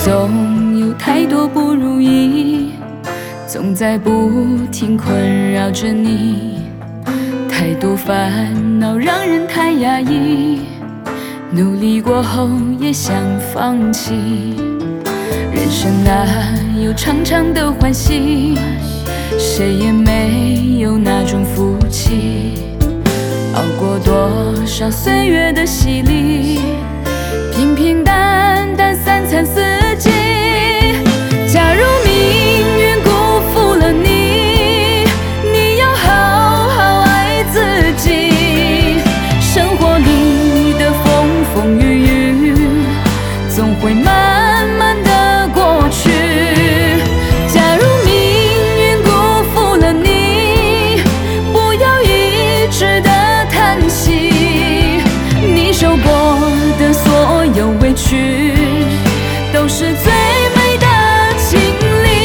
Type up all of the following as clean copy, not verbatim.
总有太多不如意，总在不停困扰着你，太多烦恼让人太压抑，努力过后也想放弃。人生哪有长长的欢喜，谁也没有那种福气，熬过多少岁月的洗礼，平平淡淡三餐四季。假如命运辜负了你，你要好好爱自己。生活里的风风雨雨，总会慢慢的过去。假如命运辜负了你，不要一直的叹息。你受过的所有委屈，都是最美的经历。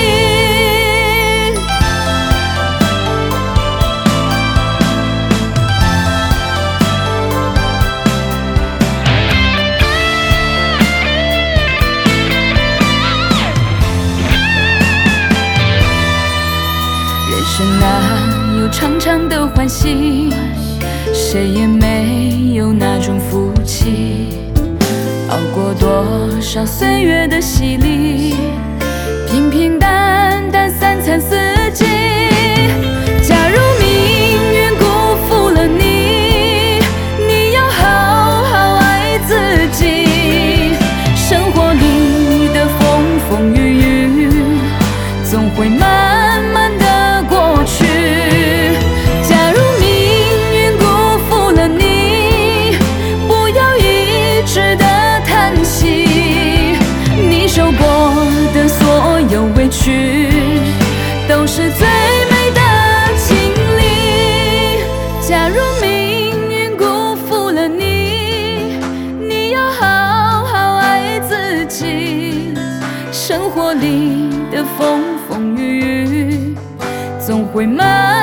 人生哪有长长的欢喜，谁也没有那种福气，熬过多少岁月的洗礼，平平淡淡三餐四季。假如命运辜负了你，你要好好爱自己。生活里的风风雨雨，总会慢慢的过去。假如命运辜负了你，不要一直的叹息。你受过的所有委屈，都是最美的经历。假如命运辜负了你，你要好好爱自己。生活里的风风雨雨，总会慢